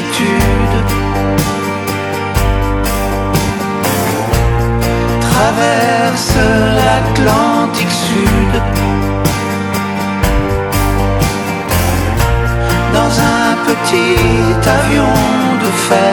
solitude. Traverse l'Atlantique Sud dans un petit avion de fer.